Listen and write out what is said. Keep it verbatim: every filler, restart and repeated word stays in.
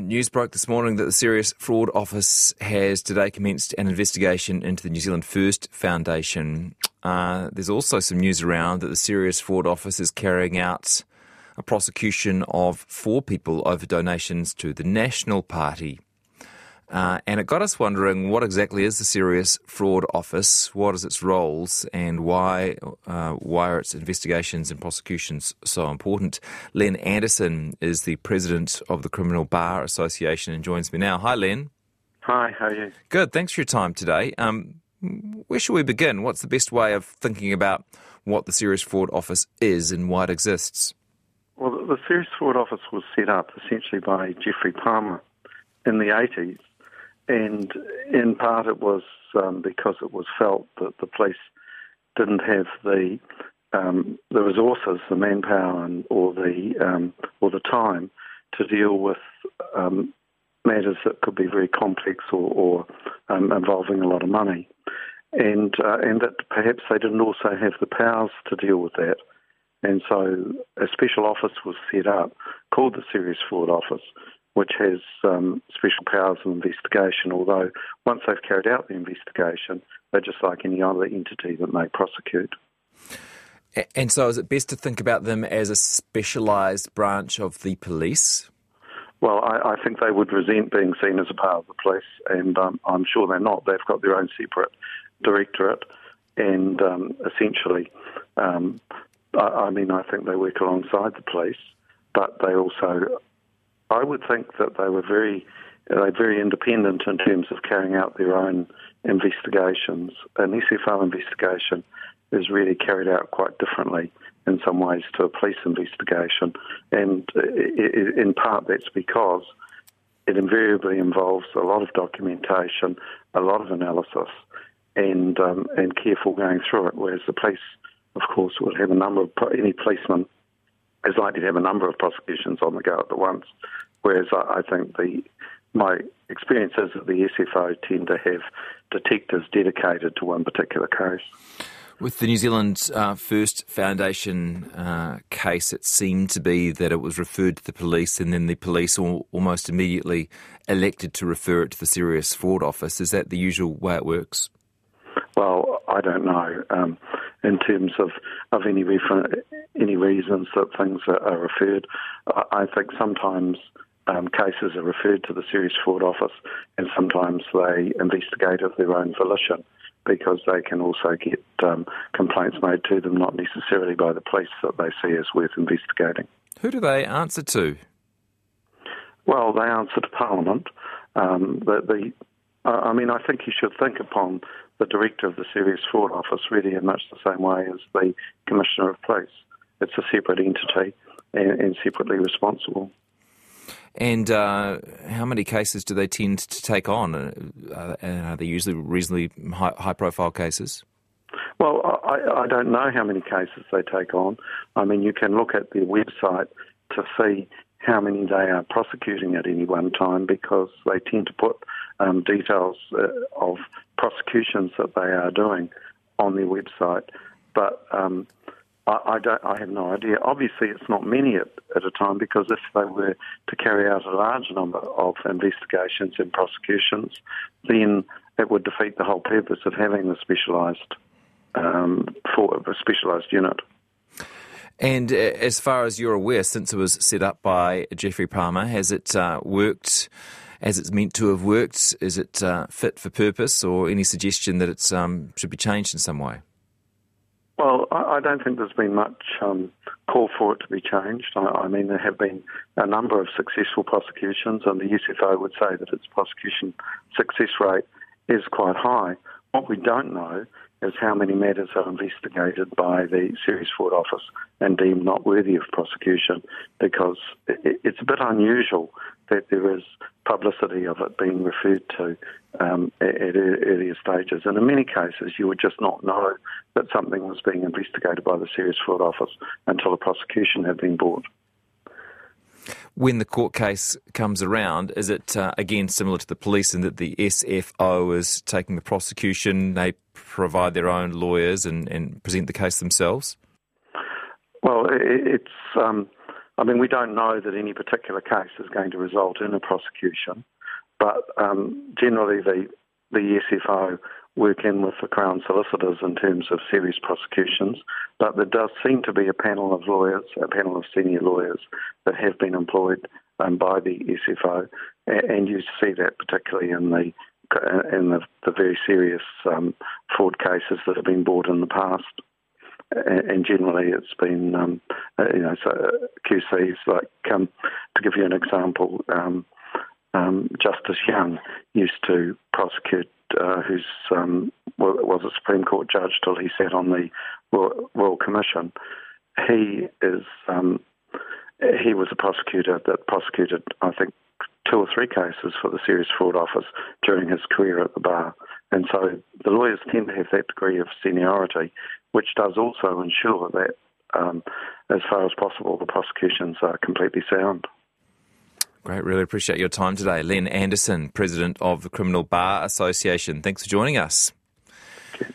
News broke this morning that the Serious Fraud Office has today commenced an investigation into the New Zealand First Foundation. Uh, there's also some news around that the Serious Fraud Office is carrying out a prosecution of four people over donations to the National Party. Uh, and it got us wondering, what exactly is the Serious Fraud Office, what is its roles, and why uh, why are its investigations and prosecutions so important? Len Anderson is the president of the Criminal Bar Association and joins me now. Hi, Len. Hi, how are you? Good, thanks for your time today. Um, where should we begin? What's the best way of thinking about what the Serious Fraud Office is and why it exists? Well, the Serious Fraud Office was set up essentially by Geoffrey Palmer in the eighties. And in part it was um, because it was felt that the police didn't have the um, the resources, the manpower, and, or the um, or the time to deal with um, matters that could be very complex or, or um, involving a lot of money, and uh, and that perhaps they didn't also have the powers to deal with that. And so a special office was set up called the Serious Fraud Office, which has um, special powers of investigation, although once they've carried out the investigation, they're just like any other entity that may prosecute. And so is it best to think about them as a specialised branch of the police? Well, I, I think they would resent being seen as a part of the police, and um, I'm sure they're not. They've got their own separate directorate, and um, essentially, um, I, I mean, I think they work alongside the police, but they also... I would think that they were very, uh, very independent in terms of carrying out their own investigations. An S F O investigation is really carried out quite differently in some ways to a police investigation, and it, in part that's because it invariably involves a lot of documentation, a lot of analysis, and um, and careful going through it. Whereas the police, of course, would have a number of any policeman is likely to have a number of prosecutions on the go at once, whereas I, I think the my experience is that the S F O tend to have detectives dedicated to one particular case. With the New Zealand uh, First Foundation uh, case, it seemed to be that it was referred to the police and then the police al- almost immediately elected to refer it to the Serious Fraud Office. Is that the usual way it works? Well, I don't know. Um, in terms of, of any refer- any reasons that things are, are referred, I, I think sometimes um, cases are referred to the Serious Fraud Office and sometimes they investigate of their own volition because they can also get um, complaints made to them, not necessarily by the police that they see as worth investigating. Who do they answer to? Well, they answer to Parliament. Um, the, the I mean, I think you should think upon the director of the Serious Fraud Office really in much the same way as the Commissioner of Police. It's a separate entity and, and separately responsible. And uh, how many cases do they tend to take on? Uh, and are they usually reasonably high, high-profile cases? Well, I, I don't know how many cases they take on. I mean, you can look at their website to see how many they are prosecuting at any one time because they tend to put um, details uh, of prosecutions that they are doing on their website. But um, I, I don't. I have no idea. Obviously, it's not many at, at a time because if they were to carry out a large number of investigations and prosecutions, then it would defeat the whole purpose of having the specialised um, for a specialised unit. And as far as you're aware, since it was set up by Geoffrey Palmer, has it uh, worked as it's meant to have worked? Is it uh, fit for purpose, or any suggestion that it um, should be changed in some way? Well, I don't think there's been much um, call for it to be changed. I, I mean, there have been a number of successful prosecutions, and the S F O would say that its prosecution success rate is quite high. What we don't know is how many matters are investigated by the Serious Fraud Office and deemed not worthy of prosecution, because it's a bit unusual that there is publicity of it being referred to um, at earlier stages. And in many cases, you would just not know that something was being investigated by the Serious Fraud Office until a prosecution had been brought. When the court case comes around, is it, uh, again, similar to the police in that the S F O is taking the prosecution, they provide their own lawyers and, and present the case themselves? Well, it's... Um, I mean, we don't know that any particular case is going to result in a prosecution, but um, generally the, the S F O work in with the Crown solicitors in terms of serious prosecutions, but there does seem to be a panel of lawyers, a panel of senior lawyers that have been employed um, by the S F O, and you see that particularly in the in the, the very serious um, fraud cases that have been brought in the past. And generally, it's been, um, you know, so Q Cs like, um, to give you an example, um, um, Justice Young used to prosecute, uh, who's um, was a Supreme Court judge till he sat on the Royal, Royal Commission. He is um, he was a prosecutor that prosecuted, I think, two or three cases for the Serious Fraud Office during his career at the bar. And so the lawyers tend to have that degree of seniority, which does also ensure that, um, as far as possible, the prosecutions are completely sound. Great, really appreciate your time today. Len Anderson, President of the Criminal Bar Association. Thanks for joining us.